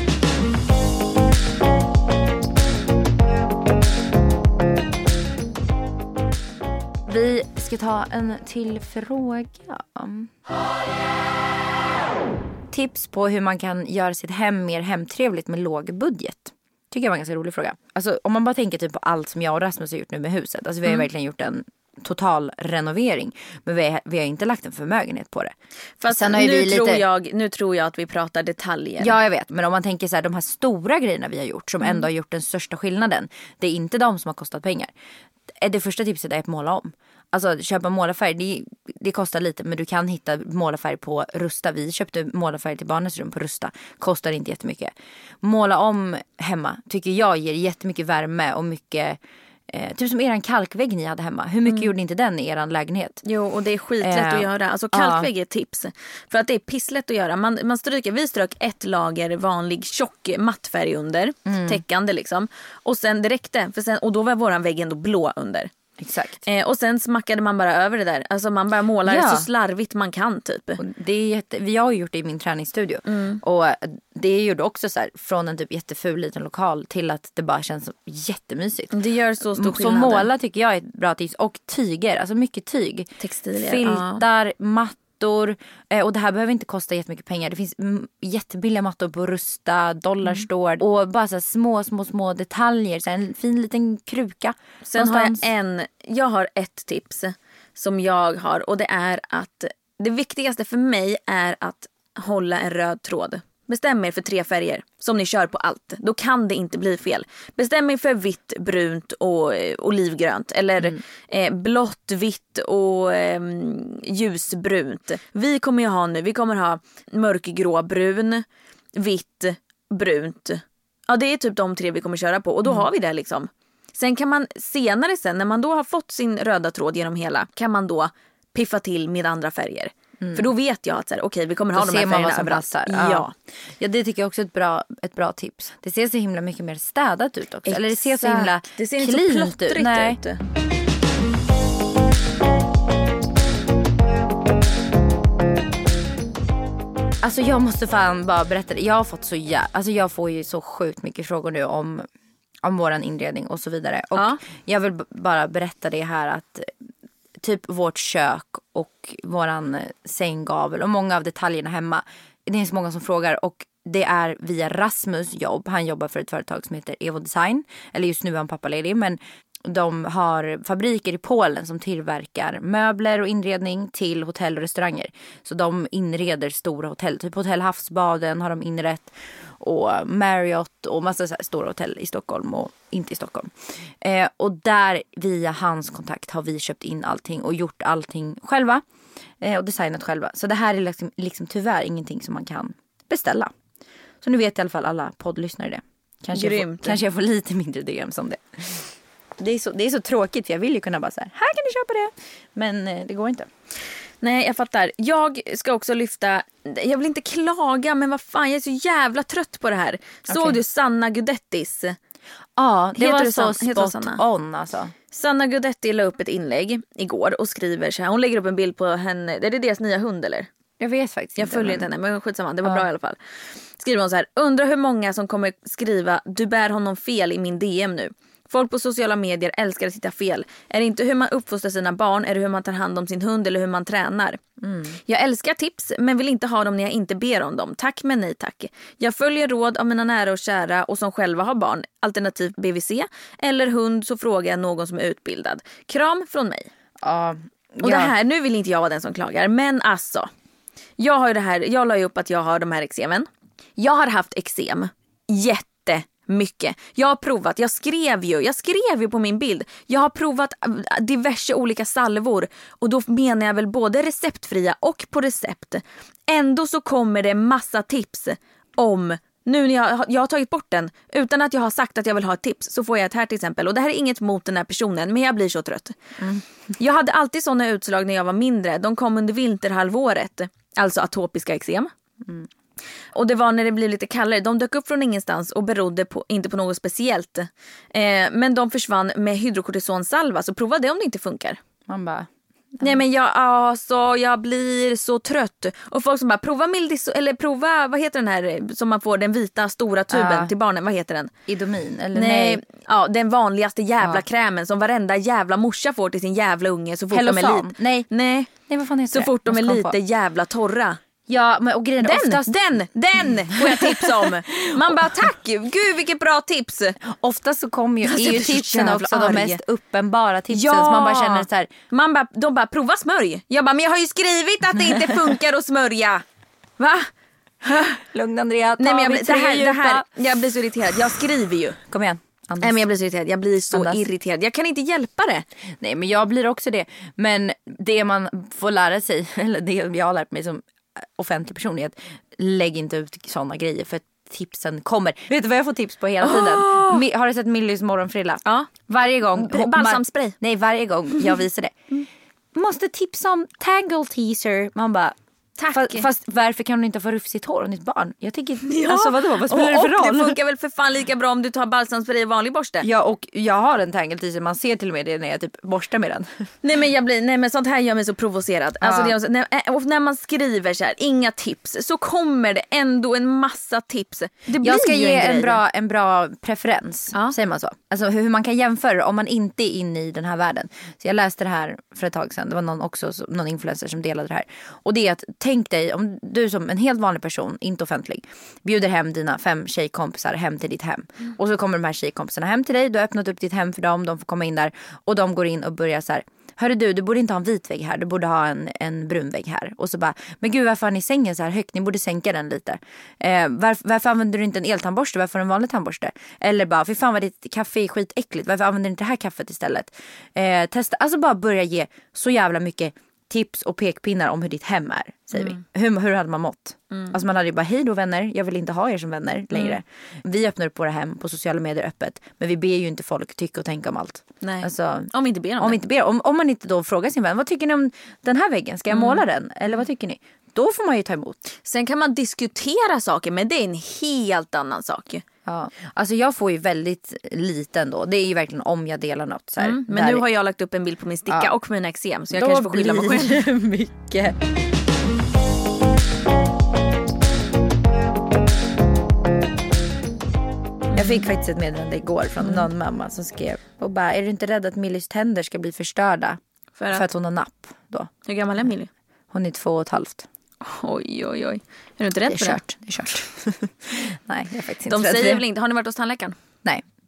Vi ska ta en till fråga. Tips på hur man kan göra sitt hem mer hemtrevligt med låg budget. Tycker jag var en ganska rolig fråga. Alltså om man bara tänker typ på allt som jag och Rasmus har gjort nu med huset. Alltså vi har mm. verkligen gjort en total renovering. Men vi har, vi har inte lagt en förmögenhet på det. Fast Sen har ju nu, vi tror lite... jag, nu tror jag att vi pratar detaljer. Ja, jag vet. Men om man tänker så här, de här stora grejerna vi har gjort som mm. ändå har gjort den största skillnaden. Det är inte de som har kostat pengar. Det första tipset är att måla om. Alltså köpa målarfärg, det, det kostar lite, men du kan hitta målarfärg på Rusta. Vi köpte målarfärg till barnets rum på Rusta. Kostar inte jättemycket. Måla om hemma tycker jag ger jättemycket värme och mycket... Eh, typ som eran kalkvägg ni hade hemma. Hur mycket mm. gjorde inte den i eran lägenhet? Jo, och det är skitlätt eh, att göra. Alltså kalkvägg är ett tips. För att det är pisslätt att göra. Man, man stryker, vi strök ett lager vanlig tjock mattfärg under. Mm. Täckande liksom. Och sen det räckte. För sen, och då var våran vägg ändå blå under. Exakt. Eh, och sen smackade man bara över det där. Alltså man bara målar ja. så slarvigt man kan typ. Och det är jätte, vi har ju gjort det i min träningsstudio. Mm. Och det gjorde också så här, från en typ jätteful liten lokal till att det bara känns jättemysigt. Det gör så stor skillnad. Så måla tycker jag är ett bra tips. Och tyger, alltså mycket tyg. Textilier. Filtar, ja. mattor. Och det här behöver inte kosta jättemycket pengar. Det finns jättebilliga mattor på Rusta, Dollarstore. Mm. Och bara så här små, små, små detaljer. Så en fin liten kruka. Sen någonstans. har jag en, jag har ett tips som jag har. Och det är att det viktigaste för mig är att hålla en röd tråd. Bestäm er för tre färger som ni kör på allt. Då kan det inte bli fel. Bestäm er för vitt, brunt och eh, olivgrönt. Eller mm. eh, blått, vitt och eh, ljusbrunt. Vi kommer ju ha nu, vi kommer ha mörkgrå, brun, vitt, brunt. Ja, det är typ de tre vi kommer köra på. Och då mm. har vi det liksom. Sen kan man senare sen, när man då har fått sin röda tråd genom hela, kan man då piffa till med andra färger. Mm. För då vet jag att så här, okej, vi kommer då ha de här färgerna överallt. Ja. Ja. ja, det tycker jag också är ett bra, ett bra tips. Det ser så himla mycket mer städat ut också. Exakt. Eller det ser så himla det ser inte så plottrigt ut. Nej. ut. Alltså jag måste fan bara berätta det. Jag har fått så jä- alltså jag får ju så sjukt mycket frågor nu om om våran inredning och så vidare. Och ja. jag vill b- bara berätta det här att typ vårt kök och våran sänggavel och många av detaljerna hemma. Det är så många som frågar och det är via Rasmus jobb. Han jobbar för ett företag som heter Evo Design. Eller just nu är han pappaledig, men de har fabriker i Polen som tillverkar möbler och inredning till hotell och restauranger. Så de inreder stora hotell. Typ Hotell Havsbaden har de inrett. Och Marriott och massa så här stora hotell i Stockholm och inte i Stockholm. Eh, och där via hans kontakt har vi köpt in allting och gjort allting själva. Eh, och designat själva. Så det här är liksom, liksom tyvärr ingenting som man kan beställa. Så nu vet i alla fall alla poddlyssnare det. Kanske jag, får, kanske jag får lite mindre D M som det. Det är, så, det är så tråkigt för jag vill ju kunna bara så här, här kan du köpa det. Men eh, det går inte. Nej, jag fattar. Jag ska också lyfta, jag vill inte klaga men vad fan, jag är så jävla trött på det här. Såg okay. du Sanna Gudettis? Ja, det heter var du så San, spot on alltså. Sanna Gudetti la upp ett inlägg igår och skriver så här, hon lägger upp en bild på henne, är det deras nya hund eller? Jag vet faktiskt Jag inte. Jag följer inte henne men skitsamma, det var ja. bra i alla fall. Skriver hon så här, undrar hur många som kommer skriva du bär honom fel i min D M nu. Folk på sociala medier älskar att hitta fel. Är det inte hur man uppfostrar sina barn, är det hur man tar hand om sin hund eller hur man tränar. Mm. Jag älskar tips men vill inte ha dem när jag inte ber om dem. Tack men nej tack. Jag följer råd av mina nära och kära och som själva har barn. Alternativt B V C eller hund så frågar jag någon som är utbildad. Kram från mig. Ja. Och det här, nu vill inte jag vara den som klagar men alltså. Jag har ju det här, jag la ju upp att jag har de här eksemen. Jag har haft eksem jätte mycket. Jag har provat, jag skrev ju, jag skrev ju på min bild. Jag har provat diverse olika salvor och då menar jag väl både receptfria och på recept. Ändå så kommer det massa tips om, nu när jag, jag har tagit bort den utan att jag har sagt att jag vill ha ett tips så får jag ett här till exempel. Och det här är inget mot den här personen men jag blir så trött. Mm. Jag hade alltid sådana utslag när jag var mindre. De kom under vinterhalvåret, alltså atopiska eksem. Mm. Och det var när det blev lite kallare. De dök upp från ingenstans och berodde på, inte på något speciellt. Eh, men de försvann med hydrokortisonsalva. Så prova det om det inte funkar. Man bara... Nej men jag, alltså, jag blir så trött. Och folk som bara, prova Mildis, eller prova, vad heter den här som man får, den vita stora tuben uh, till barnen, vad heter den? Idomin, eller nej? nej. Ja, den vanligaste jävla uh. krämen som varenda jävla morsa får till sin jävla unge så fort Hellosam. de är lite. Nej. Nej. Nej, vad fan heter så det? fort de är lite på. jävla torra. Ja, men och grejen den, oftast... den, den får jag tips om. Man bara, tack, gud vilket bra tips. Ofta så kommer ju, är ju tipsen också arg. de mest uppenbara tipsen. Ja. Så man bara känner så här. Man bara, de bara, prova smörj. Jag bara, men jag har ju skrivit att det inte funkar att smörja. Va? Lugn Andrea, ta nej, men jag, blir, det här, det här, jag jag blir så irriterad, jag skriver ju. Kom igen. Nej, men jag blir så irriterad. Jag blir så Andas. irriterad. Jag kan inte hjälpa det. Nej, men jag blir också det. Men det man får lära sig, eller det jag har lärt mig som offentlig person är att lägg inte ut sådana grejer för tipsen kommer. Vet du vad jag får tips på hela tiden? Oh! Mi- har du sett Millys morgonfrilla? Ja. Varje gång. B- balsamspray. Nej, varje gång jag visar det. Mm. Måste tipsa om Tangle Teaser. Man bara... Tack. Fast, fast varför kan hon inte få rufsigt hår och nytt barn? Jag tycker, ja. alltså vadå? Vad spelar och, det för roll? Och det funkar väl för fan lika bra om du tar balsamspray i vanlig borste. Ja, och jag har en Tangle Teaser. Man ser till och med det när jag typ borstar med den. Nej men jag blir, nej men sånt här gör mig så provocerad. Ja. Alltså det, när, och när man skriver så här, inga tips, så kommer det ändå en massa tips. Det blir jag ska ju ge en, en bra, en bra preferens, ja. säger man så. Alltså hur man kan jämföra om man inte är inne i den här världen. Så jag läste det här för ett tag sedan. Det var någon också, någon influencer som delade det här. Och det är att, tänk dig om du som en helt vanlig person, inte offentlig, bjuder hem dina fem tjejkompisar hem till ditt hem. Mm. Och så kommer de här tjejkompisarna hem till dig. Du har öppnat upp ditt hem för dem. De får komma in där. Och de går in och börjar så här. Hörru du, du borde inte ha en vit vägg här. Du borde ha en, en brun vägg här. Och så bara, men gud varför har ni sängen så här högt? Ni borde sänka den lite. Eh, varför, varför använder du inte en eltandborste? Varför en vanlig tandborste? Eller bara, för fan vad ditt kaffe är skitäckligt. Varför använder du inte det här kaffet istället? Eh, testa, alltså bara börja ge så jävla mycket tips och pekpinnar om hur ditt hem är, säger mm. vi. Hur, hur hade man mått? Mm. Alltså man hade ju bara, hej då vänner, jag vill inte ha er som vänner längre. Mm. Vi öppnar upp våra hem på sociala medier öppet, men vi ber ju inte folk tycka och tänka om allt. Nej. Alltså, om vi inte ber om om det. Inte ber, om, om man inte då frågar sin vän, vad tycker ni om den här väggen? Ska jag måla mm. den? Eller vad tycker ni? Då får man ju ta emot. Sen kan man diskutera saker, men det är en helt annan sak. Ja, alltså jag får ju väldigt liten då. Det är ju verkligen om jag delar något så här. Mm, men nu har jag lagt upp en bild på min sticka ja. och mina eksem, så jag då kanske får skylla mig själv. Mycket. Jag fick faktiskt ett meddelande igår från mm. någon mamma som skrev och bara, är du inte rädd att Millys tänder ska bli förstörda? För att, för att hon har napp då. Hur gammal är Milly? Hon är två och ett halvt. Oj, oj, oj. Är du inte rädd det är för kört. det? Det är kört. Nej, jag är faktiskt De inte rädd. säger väl inte, har ni varit hos tandläkaren? Nej.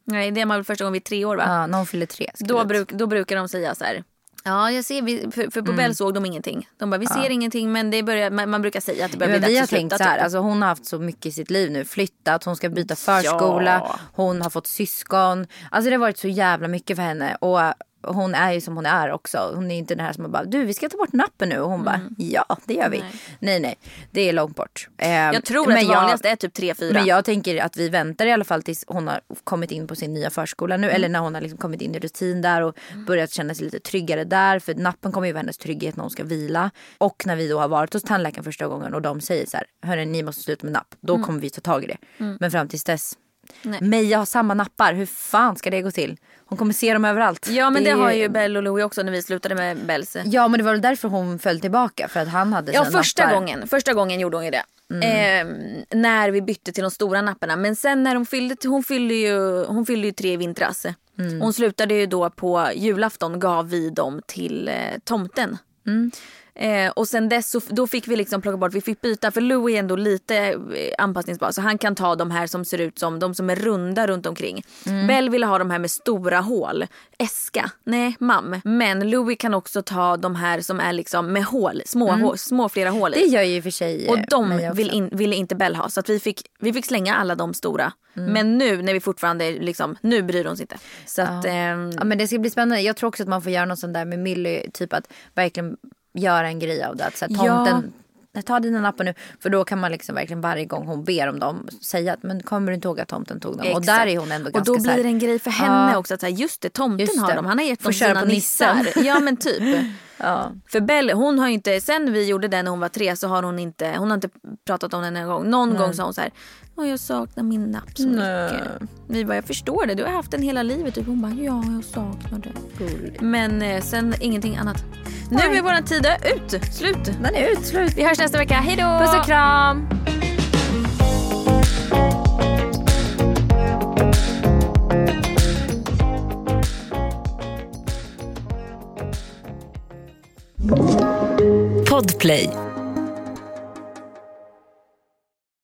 Nej, det är man väl första gången vid tre år va? Ja, när hon fyller tre. Då, bruk, då brukar de säga så här. Ja, jag ser, vi, för, för på mm. Bell såg de ingenting. De bara, vi ser ja. ingenting, men det börjar, man, man brukar säga att det börjar ja, bli dags att sluta. Vi har tänkt så här, alltså hon har haft så mycket i sitt liv nu. Flyttat, hon ska byta förskola, ja. hon har fått syskon. Alltså det har varit så jävla mycket för henne. Och hon är ju som hon är också. Hon är inte den här som bara, du vi ska ta bort nappen nu. Och hon mm. bara, ja det gör vi. Nej, nej, nej. Det är långt bort. Eh, jag tror att det vanligaste är typ tre fyra. Men jag tänker att vi väntar i alla fall tills hon har kommit in på sin nya förskola nu. Mm. Eller när hon har liksom kommit in i rutin där och mm. börjat känna sig lite tryggare där. För nappen kommer ju vara hennes trygghet när hon ska vila. Och när vi då har varit hos tandläkaren första gången och de säger så här, hörni ni måste sluta med napp. Då mm. kommer vi ta tag i det. Mm. Men fram tills dess. Nej. Meja har samma nappar. Hur fan ska det gå till? Hon kommer se dem överallt. Ja men det, det är... har ju Bell och Louie också när vi slutade med Bells. Ja men det var väl därför hon föll tillbaka. För att han hade ja sina första nappar. gången Första gången gjorde hon ju det. Mm. Eh, när vi bytte till de stora napparna. Men sen när hon fyllde Hon fyllde ju, hon fyllde ju tre i vintras. Mm. Hon slutade ju då på julafton. Gav vi dem till eh, tomten. Mm. Eh, och sen dess så, då fick vi liksom plocka bort, vi fick byta för Louie är ändå lite eh, anpassningsbar så han kan ta de här som ser ut som de som är runda runt omkring. Mm. Bell ville ha de här med stora hål, äska, nej mam. Men Louie kan också ta de här som är liksom med hål, små, mm. hål, små flera hål i. Det gör ju för sig. Och de vill in, ville inte Bell ha så att vi fick, vi fick slänga alla de stora. Mm. Men nu när vi fortfarande liksom, nu bryr de sig inte. Så ja. Att, ehm, ja men det ska bli spännande. Jag tror också att man får göra något sånt där med Millie, typ att verkligen göra en grej av det. Att så här, tomten, ja. ta dina nappar nu. För då kan man liksom verkligen varje gång hon ber om dem säga att men kommer du inte ihåg att tomten tog dem? Exakt. Och där är hon ändå ganska. Och då blir det så här, en grej för henne ja. Också. Att så här, just det, tomten just har det. Dem. Han har gett dem sina nissar. Ja men typ. Ja. För Bell, hon har ju inte, sen vi gjorde det när hon var tre så har hon inte, hon har inte pratat om den en gång. Någon Nej. Gång sa hon så här, åh jag saknar min napp så Nej. Mycket. Vi bara, jag förstår det, du har haft den hela livet. Typ. Hon bara, ja jag saknar det. Cool. Men eh, sen ingenting annat. Nej. Nu är våran tid ut, slut. Den är ut, slut. Vi hörs nästa vecka, hej då. Puss och kram. Podplay.